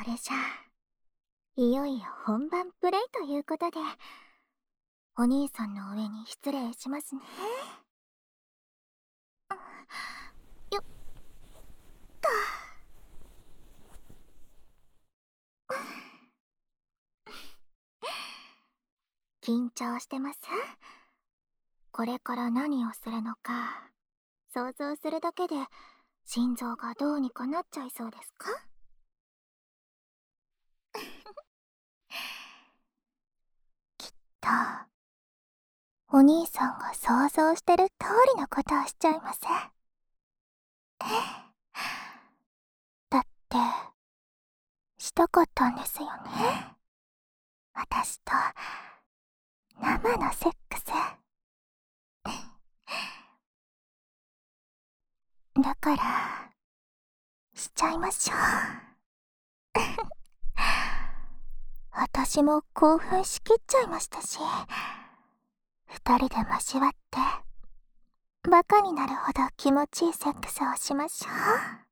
れじゃあ、いよいよ本番プレイということで、お兄さんの上に失礼しますね。よっと。緊張してます？これから何をするのか、想像するだけで心臓がどうにかなっちゃいそうですか？きっと、お兄さんが想像してる通りのことをしちゃいます。だって、したかったんですよね。私と、生のセックス。だから、しちゃいましょう。私も興奮しきっちゃいましたし、二人で交わって、バカになるほど気持ちいいセックスをしましょう。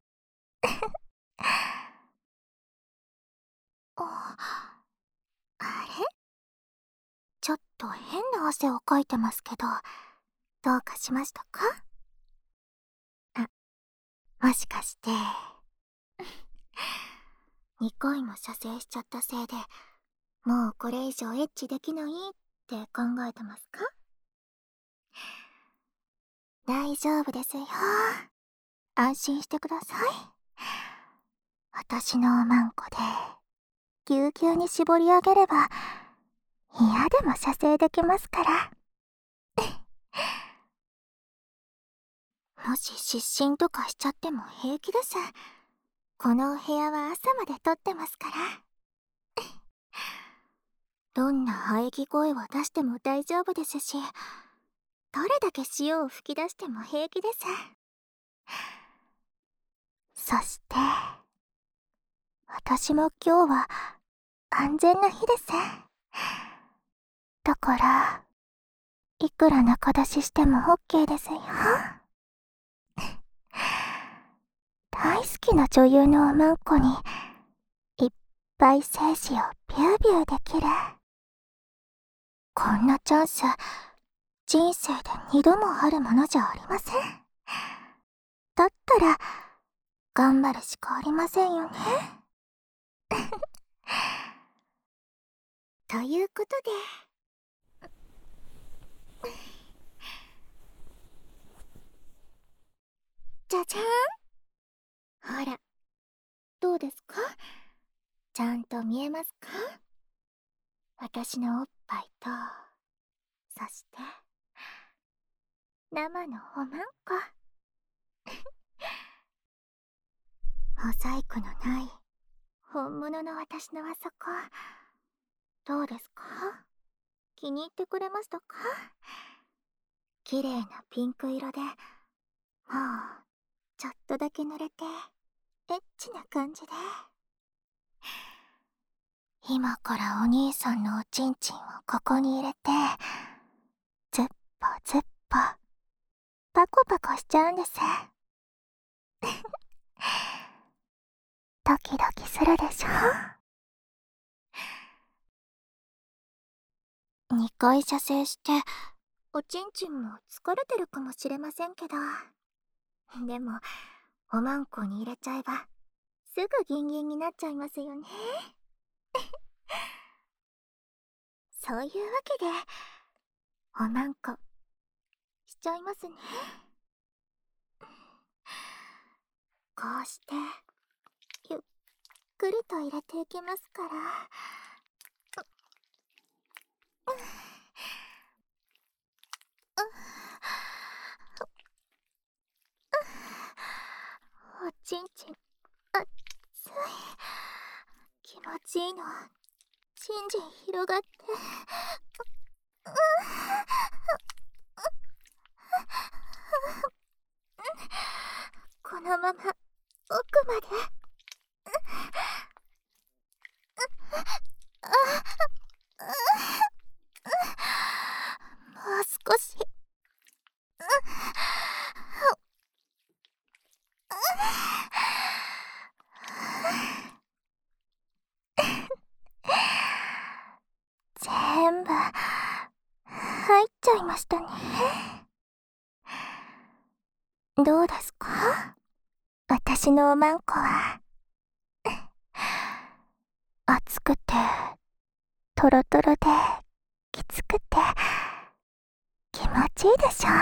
あれ？ちょっと変な汗をかいてますけど、どうかしましたか？もしかして、2回も射精しちゃったせいで、もうこれ以上エッチできないって考えてますか？大丈夫ですよ。安心してください。私のおまんこで、ぎゅうぎゅうに絞り上げれば、嫌でも射精できますから。もし失神とかしちゃっても平気です。このお部屋は朝まで撮ってますから。どんな喘ぎ声を出しても大丈夫ですし、どれだけ塩を吹き出しても平気です。そして、私も今日は安全な日です。だから、いくら仲出ししても OK ですよ。大好きな女優のおまんこに、いっぱい精子をビュービューできる。こんなチャンス、人生で2度もあるものじゃありません。だったら、頑張るしかありませんよね。ということで、じゃじゃーん。ほら、どうですか？ちゃんと見えますか？私のおっぱいと、そして、生のおまんこ。モザイクのない、本物の私のあそこ。どうですか？気に入ってくれましたか？綺麗なピンク色で、もう、ちょっとだけ濡れて、エッチな感じで。今からお兄さんのおちんちんをここに入れて、ずっぽずっぽ、パコパコしちゃうんです。ドキドキするでしょ？2回射精して、おちんちんも疲れてるかもしれませんけど。でも、おまんこに入れちゃえば、すぐギンギンになっちゃいますよね。そういうわけで、おまんこ、しちゃいますね。こうして、ゆっくりと入れていきますから。おちんちん、あっつい。気持ちいいの。じんじん広がって。このまま、奥まで。もう少し。 ましたね。どうですか？私のおまんこは。熱くて、トロトロで、きつくて、気持ちいいでしょ？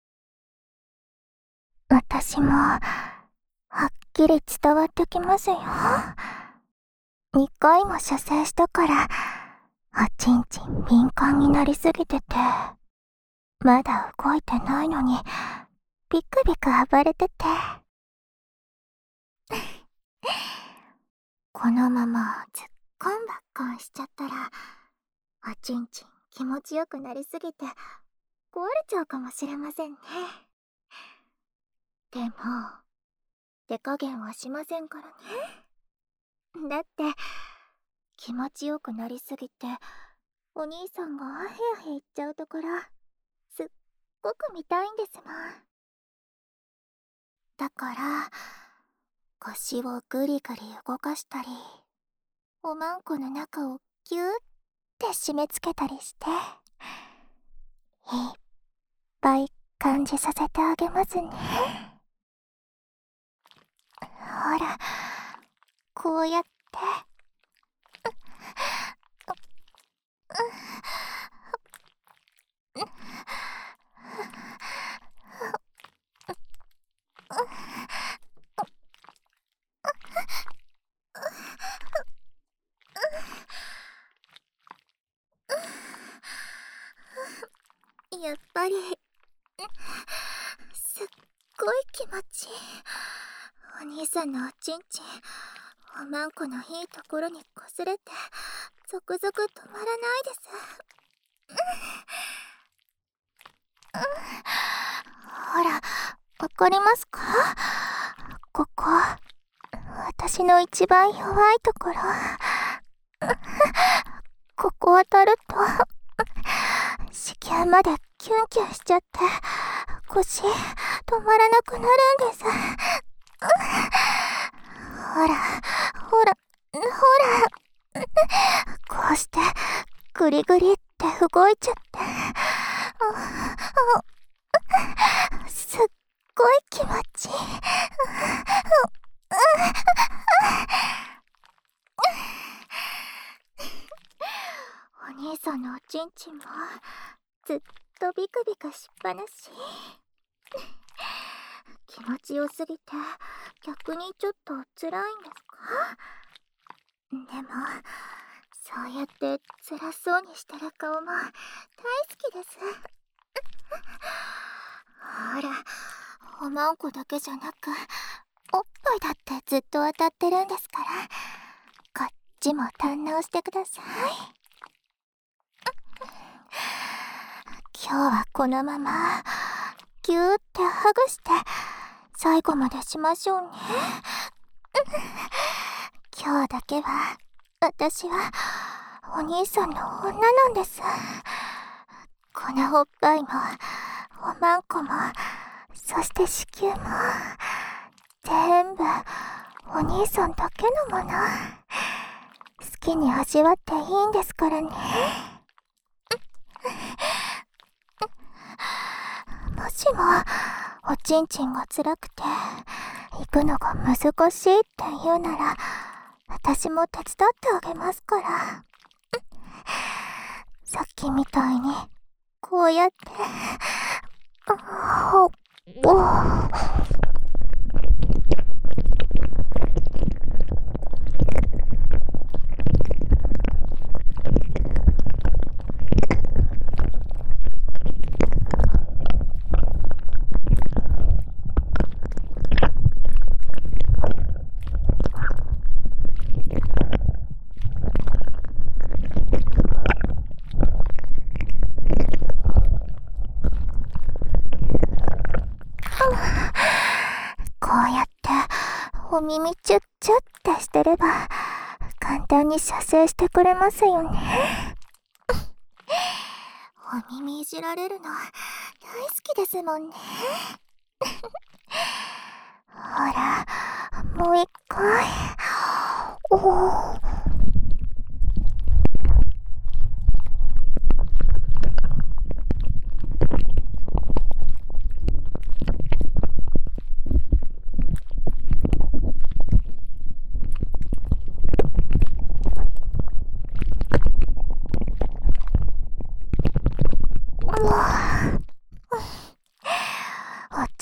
私も、はっきり伝わってきますよ。2回も射精したから、おちんちん敏感になりすぎてて、まだ動いてないのに、ビクビク暴れてて。このままずっこんばっこんしちゃったら、おちんちん気持ちよくなりすぎて、壊れちゃうかもしれませんね。でも、手加減はしませんからね。だって、気持ちよくなりすぎて、お兄さんがアヘアヘ言っちゃうところ、すっごく見たいんですもん。だから、腰をグリグリ動かしたり、おまんこの中をギューって締め付けたりして、いっぱい感じさせてあげますね。ほら、こうやって。やっぱり、すっごい気持ちいい。お兄さんのおちんちん、おまんこのいいところに擦れて、ゾクゾク止まらないです。ほら、わかりますか？ここ、私の一番弱いところ。ここ当たると、子宮までキュンキュンしちゃって、腰止まらなくなるんです。ほら、ほら、ほら。こうして、グリグリって動いちゃって。すっごい気持ちいい。お兄さんのおちんちんもずっとビクビクしっぱなし。気持ちよすぎて逆にちょっと辛いんですか？でもそうやって辛そうにしてる顔も大好きです。ほら、おまんこだけじゃなくおっぱいだってずっと当たってるんですから、こっちも堪能してください。今日はこのままぎゅーってハグして最後までしましょうね。今日だけは私はお兄さんの女なんです。このおっぱいもおまんこもそして子宮も全部お兄さんだけのもの。好きに味わっていいんですからね。もしもおちんちんが辛くて行くのが難しいって言うなら私も手伝ってあげますから。さっきみたいにこうやってお耳チュッチュってしてれば簡単に射精してくれますよね。お耳いじられるの大好きですもんね。ほら、もう一回。おー。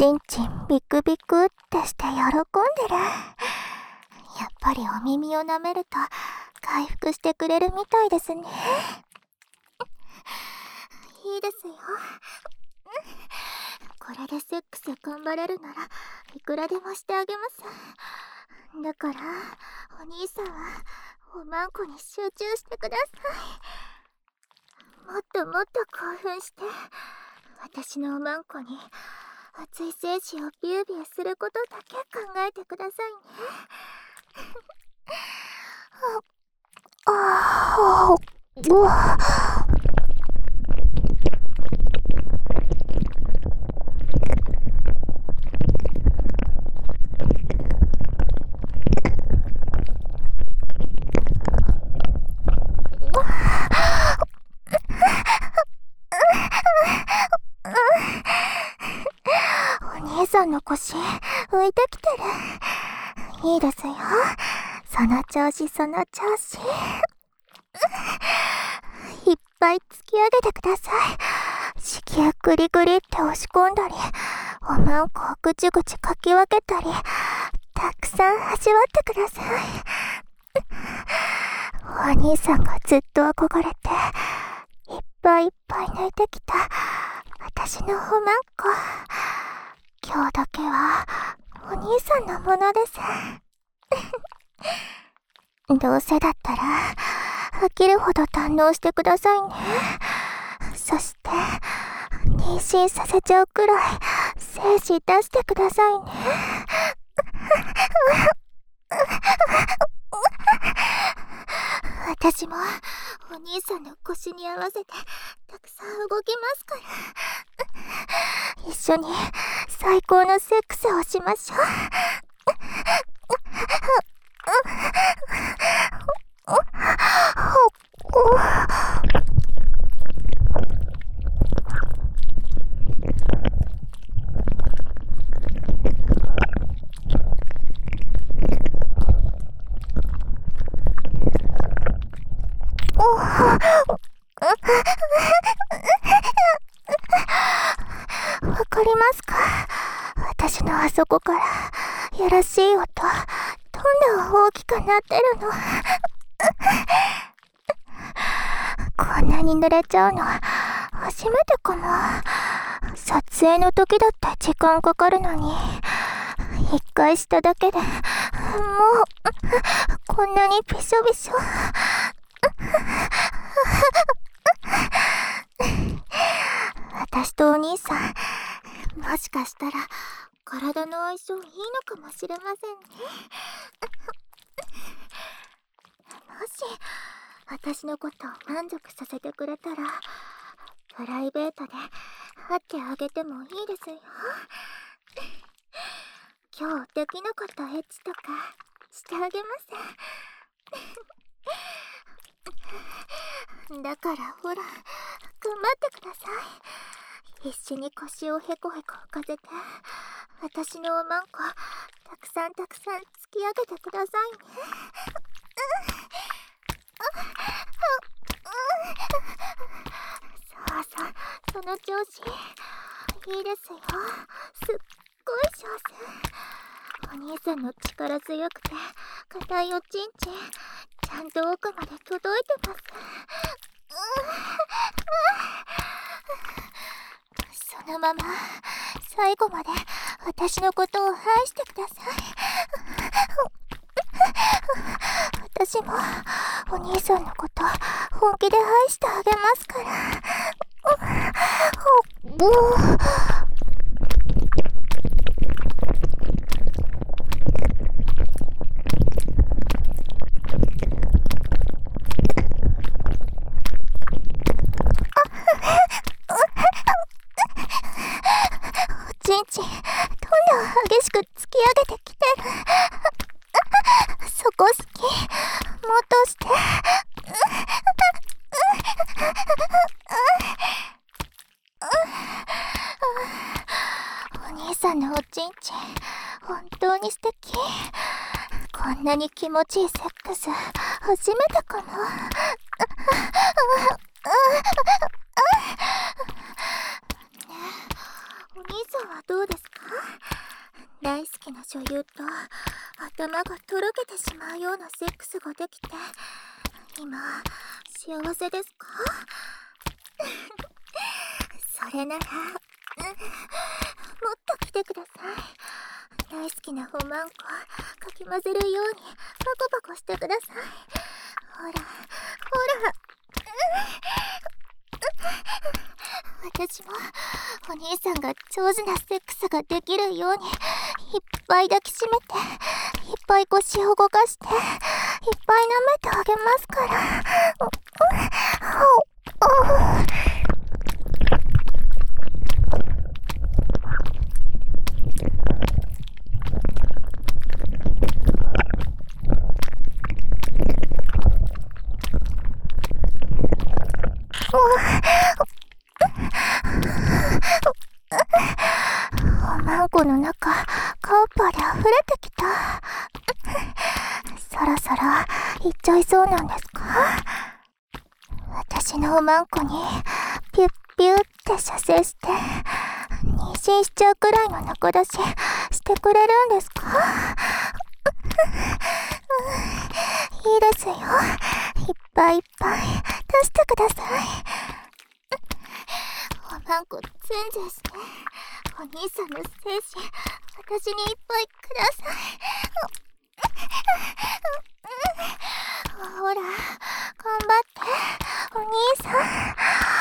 ちんちんビクビクってして喜んでる。やっぱりお耳を舐めると回復してくれるみたいですね。いいですよ。これでセックス頑張れるならいくらでもしてあげます。だからお兄さんはおまんこに集中してください。もっともっと興奮して私のおまんこに熱い精子をビュービューすることだけ考えてくださいね。お兄さんの腰浮いてきてる。いいですよ。その調子その調子。いっぱい突き上げてください。子宮グリグリって押し込んだり、おまんこをぐちぐちかき分けたり、たくさん味わってください。お兄さんがずっと憧れていっぱいいっぱい泣いてきた私のおまんこ、今日だけはお兄さんのものです。どうせだったら飽きるほど堪能してくださいね。そして妊娠させちゃうくらい精子出してくださいね。私もお兄さんの腰に合わせてたくさん動きますから、一緒に最高のセックスをしましょう。わかりますか？私のあそこからやらしい音、どんな大きくなってるの。こんなに濡れちゃうの初めてかも。撮影の時だって時間かかるのに、一回しただけでもうこんなにびしょびしょ。私とお兄さん、もしかしたら体の相性いいのかもしれませんね。もし私のことを満足させてくれたらプライベートで会ってあげてもいいですよ。今日できなかったエッチとかしてあげます。だからほら、頑張ってください。必死に腰をヘコヘコ浮かせて私のおまんこたくさんたくさん突き上げてくださいね。そうそう、その調子いいですよ。すっごい上手。お兄さんの力強くて硬いおちんちんちゃんと奥まで届いてます。そのまま最後まで私のことを愛してください。私もお兄さんのこと本気で愛してあげますから。おちんちんどんどん激しく突き上げてきてる。そこ好き、もっとして。お兄さんのおちんちん本当に素敵。こんなに気持ちいいセックス初めてかも。お兄さんはどうですか？ 大好きな女優と頭がとろけてしまうようなセックスができて、今幸せですか？それなら、もっと来てください。大好きなおまんこかき混ぜるようにパコパコしてください。ほらほら、私もお兄さんが上手なセックスができるようにいっぱい抱きしめて、いっぱい腰を動かして、いっぱい舐めてあげますから。おまんこの中、カウパーで溢れてきた。そろそろ行っちゃいそうなんですか？私のおまんこにピュッピュッって射精して妊娠しちゃうくらいの中出ししてくれるんですか？いいですよ、いっぱいいっぱい出してください。おまんこ全然して、お兄さんの精子私にいっぱいください。ほら、頑張ってお兄さん。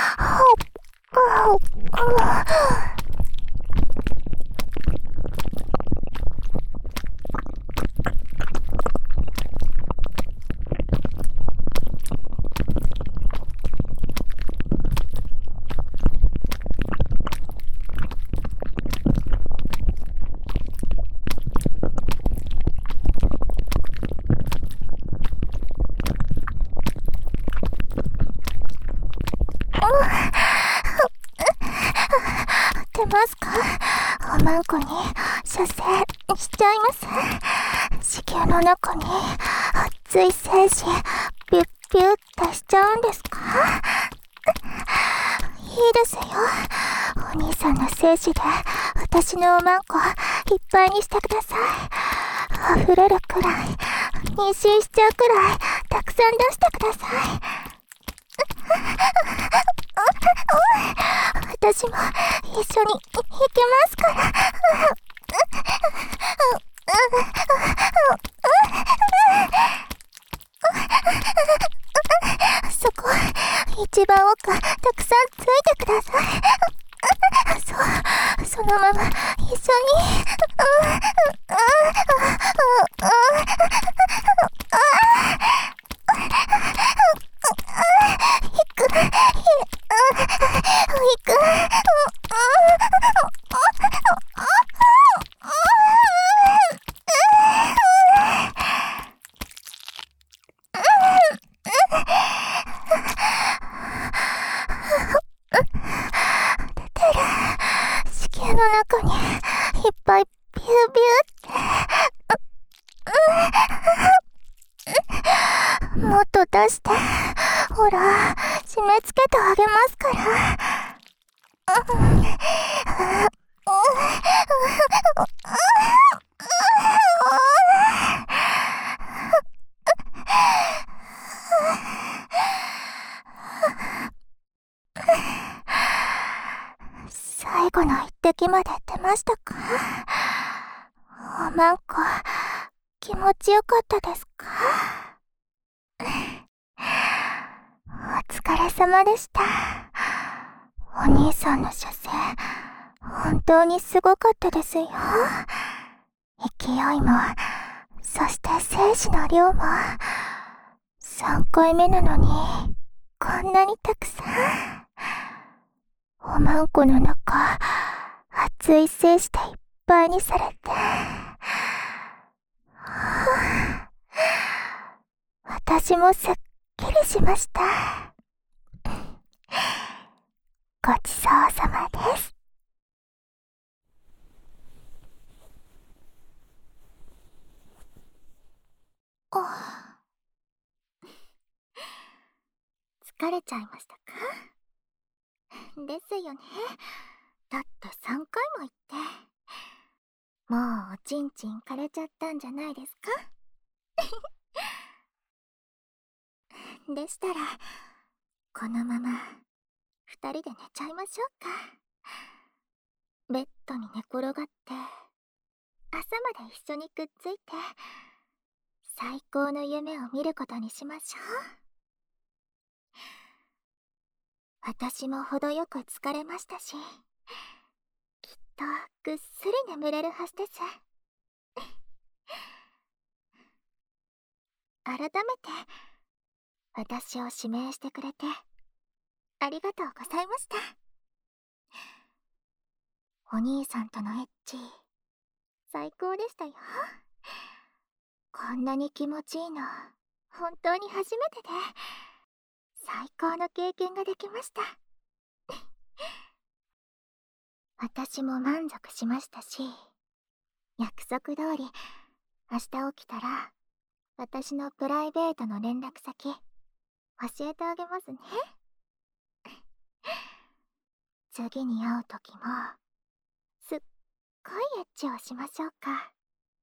出ますか？おまんこに射精しちゃいます。子宮の中に熱い精子ピュッピュッってしちゃうんですか？いいですよ、お兄さんの精子で私のおまんこいっぱいにしてください。溢れるくらい、妊娠しちゃうくらいたくさん出してください。私も一緒に行きますから。そこ、一番奥たくさんついてください。そのまま一緒に。子宮の中にいっぱいビュービューって。もっと出して、ほら締め付けてあげますから。最後の一滴まで出ましたか？おまんこ気持ちよかったですか？お疲れ様でした。お兄さんの射精本当にすごかったですよ。勢いも、そして精子の量も。3回目なのにこんなにたくさん。おまんこの中、熱い精子でいっぱいにされて、私もすっきりしました。ごちそうさまです。疲れちゃいましたか？ですよね。だって3回も言って。 もうおちんちん枯れちゃったんじゃないですか？でしたらこのまま二人で寝ちゃいましょうか。ベッドに寝転がって朝まで一緒にくっついて最高の夢を見ることにしましょう。私も程よく疲れましたし、きっとぐっすり眠れるはずです。改めて私を指名してくれてありがとうございました。お兄さんとのエッチ最高でしたよ。こんなに気持ちいいの本当に初めてで最高の経験ができました。私も満足しましたし、約束通り明日起きたら私のプライベートの連絡先教えてあげますね。次に会う時もすっごいエッチをしましょうか。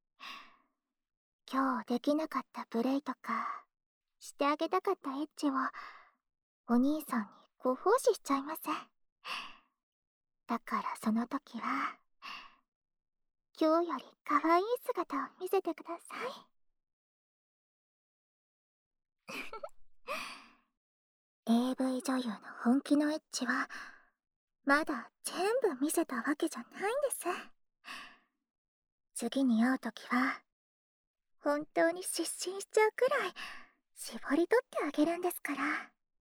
今日できなかったプレイとかしてあげたかったエッチをお兄さんにご奉仕しちゃいます。だからその時は今日より可愛い姿を見せてください。AV 女優の本気のエッチはまだ全部見せたわけじゃないんです。次に会う時は本当に失神しちゃうくらい絞り取ってあげるんですから。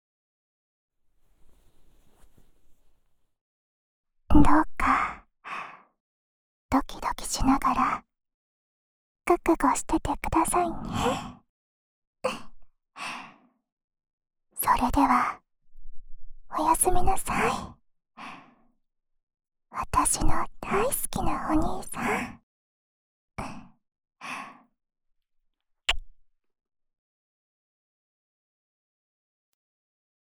どうかドキドキしながら覚悟しててくださいね。それではおやすみなさい。私の大好きなお兄さん。